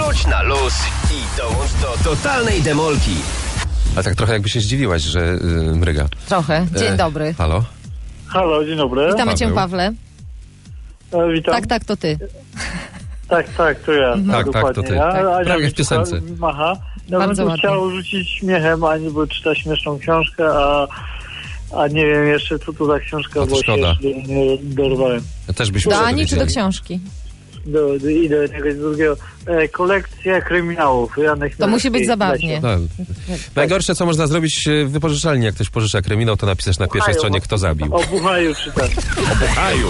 Wrzuć na luz i dołącz do totalnej demolki. A tak trochę jakby się zdziwiłaś, że mryga. Trochę. Dzień dobry. Halo? Halo, dzień dobry. Witamy Paweł. cię, Pawle. Witam. Tak, to ty. Tak, to ja. Tak, to ty. Prawie jak w piosence. Macha. Ja Bardzo bym ładnie. chciał rzucić śmiechem, Ani, bo czyta śmieszną książkę, a nie wiem jeszcze, co to za książka, to bo szkoda. się nie dorwałem. Ja też byśmy Do się Ani czy do dowiedzieli. książki? I do jednego i do drugiego. Kolekcja kryminałów. Janek To musi być zabawnie. Tak. Najgorsze, co można zrobić w wypożyczalni, jak ktoś pożycza kryminał, to napisać na pierwszej stronie, kto zabił. O Buchaju czytać. Buchaju!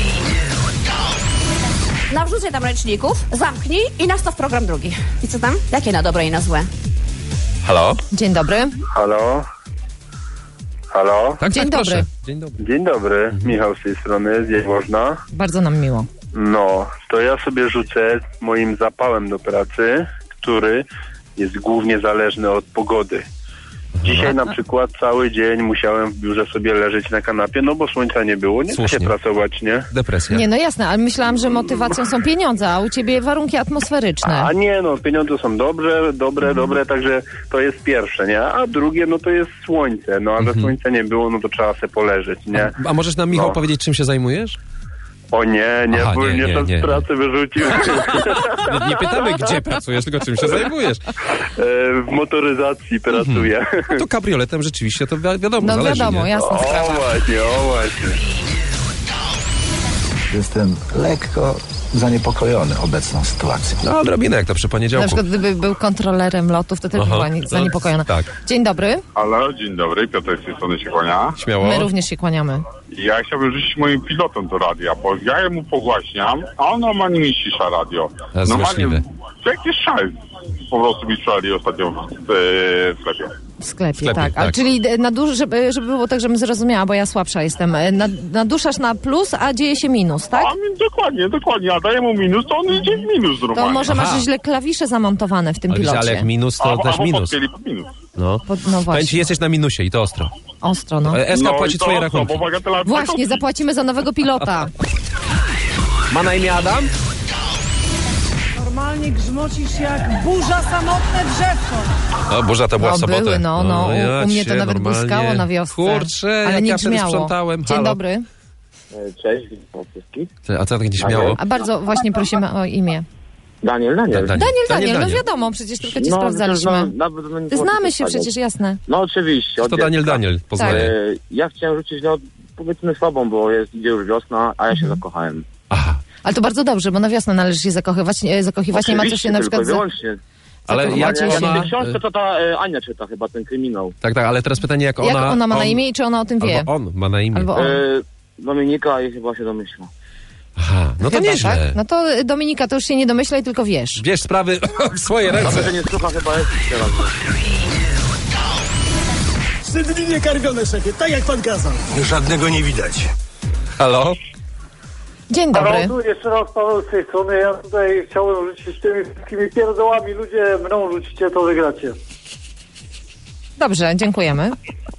Nawrzucaj tam ręczników, zamknij i nastaw program drugi. I co tam? Jakie na dobre i na złe? Halo? Dzień dobry. Halo? Halo? Tak, Dzień tak, dobry. proszę. Dzień dobry. Dzień dobry, Michał z tej strony, gdzieś można? Bardzo nam miło. No, to ja sobie rzucę moim zapałem do pracy, który jest głównie zależny od pogody. Dzisiaj na przykład cały dzień musiałem w biurze sobie leżeć na kanapie, no bo słońca nie było, nie da się Słusznie. pracować, nie? Depresja. Nie, no jasne, ale myślałam, że motywacją są pieniądze, a u ciebie warunki atmosferyczne. A nie, no pieniądze są dobre, także to jest pierwsze, nie? A drugie, no to jest słońce, no a że słońca nie było, no to trzeba se poleżeć, nie? A możesz nam, Michał, No. powiedzieć, czym się zajmujesz? O nie, Aha, bo nie, mnie to nie. z pracy wyrzucił. Nie pytamy, gdzie pracujesz, tylko czym się zajmujesz. W motoryzacji pracuję. To kabrioletem rzeczywiście, to wiadomo, No zależy, wiadomo, nie? jasna O sprawa. właśnie. Jestem lekko zaniepokojony obecną sytuacją. No, odrobinę, jak to przy Na poniedziałku. przykład gdyby był kontrolerem lotów, to też Aha, była to- zaniepokojona. tak. Dzień dobry. Halo, dzień dobry, Piotr z tej strony się kłania. Śmiało. My również się kłaniamy. Ja chciałbym rzucić moim pilotem do radia, bo ja mu pogłaśniam, a on normalnie mi cisza radio. A, złośliwe. Jakiś szal po prostu mi strzelali ostatnio w sklepie. W sklepie, sklepie, tak. A tak. czyli żeby było tak, żebym zrozumiała, bo ja słabsza jestem. Naduszasz na plus, a dzieje się minus, tak? A mi dokładnie, a daję mu minus, to on idzie w minus To normalnie. może Aha. masz źle klawisze zamontowane w tym Ale, wiesz, pilocie. ale jak minus, to Albo też minus. podpięli pod minus. No. No Powiem ci, właśnie, jesteś na minusie i to ostro. ostro, no. SK No płaci i to twoje co, rachunki. bo bagatela... Właśnie, zapłacimy za nowego pilota. Ma na imię Adam? Normalnie grzmocisz jak burza samotne drzewko. No, burza to była w sobotę. Były, ja u mnie to cię nawet normalnie. błyskało na wiosce. Kurczę, ale jak nie ja wtedy brzmiało. sprzątałem. Dzień Halo. dobry. Cześć, witam wszystkich. A co tak nie śmiało? A bardzo właśnie prosimy o imię. Daniel. Daniel, no wiadomo, przecież tylko cię sprawdzaliśmy. Znamy się przecież, jasne. No oczywiście. To Daniel, poznaję. Ja chciałem rzucić, powiedzmy słabą, bo idzie już wiosna, a ja się zakochałem. Aha. Ale to bardzo dobrze, bo na wiosnę należy się zakochiwać, nie ma co się na przykład... Ale jak Zakochać się. ona... W książce to ta Ania czyta chyba ten kryminał. Tak, ale teraz pytanie, jak ona... Jak ona ma na imię i czy ona o tym wie? Albo on ma na imię. Albo on. Dominika i chyba się domyśla. Aha, no to Chyba, nieźle. tak? No to Dominika, to już się nie domyślaj, tylko wiesz. Bierz sprawy w swoje ręce. Dobrze, że nie słucha chyba jest teraz. Wstydliwie karmione, szefie, tak jak pan kazał. Żadnego nie widać. Halo? Dzień dobry. Halo, tu jeszcze raz Paweł z tej strony. Ja tutaj chciałem rzucić tymi wszystkimi pierdołami. Ludzie mną rzucicie, to wygracie. Dobrze, dziękujemy.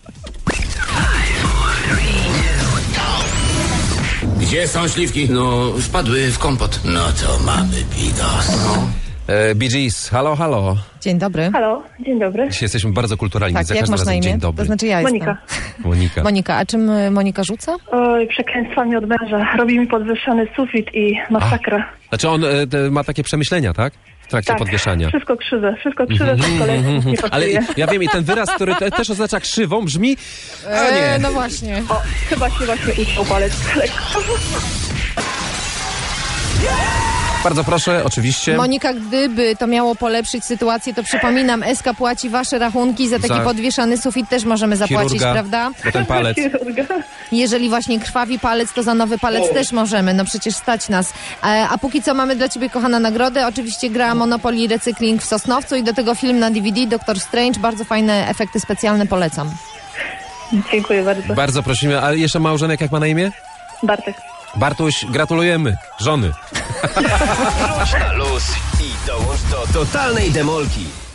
Gdzie są śliwki? No, wpadły w kompot. No to mamy bigos. Bee Gees, halo. Dzień dobry. Halo, dzień dobry. Dzisiaj jesteśmy bardzo kulturalni. Tak, Za jak każdym masz na razem imię? dzień dobry. To znaczy ja Monika. jestem. Monika, a czym Monika rzuca? Oj, przekleństwami od męża. Robi mi podwyższony sufit i masakra. Znaczy on ma takie przemyślenia, tak? W trakcie podwieszania. Wszystko krzywe, wszystko lecz nie Ale pasuje. ja wiem, i ten wyraz, który też oznacza krzywą, brzmi... A nie. No właśnie. O, chyba się właśnie uciął palec lekko. Bardzo proszę, oczywiście. Monika, gdyby to miało polepszyć sytuację, to przypominam, SK płaci wasze rachunki za taki Za podwieszany sufit też możemy zapłacić, chirurga, prawda? bo ten palec. Jeżeli właśnie krwawi palec, to za nowy palec też możemy, no przecież stać nas. A póki co mamy dla ciebie, kochana, nagrodę. Oczywiście gra Monopoly Recykling w Sosnowcu i do tego film na DVD Doctor Strange. Bardzo fajne efekty specjalne, polecam. Dziękuję bardzo. Bardzo prosimy. A jeszcze małżonek, jak ma na imię? Bartek. Bartuś, gratulujemy. Żony. Wrzuć na luz i dołącz do totalnej demolki.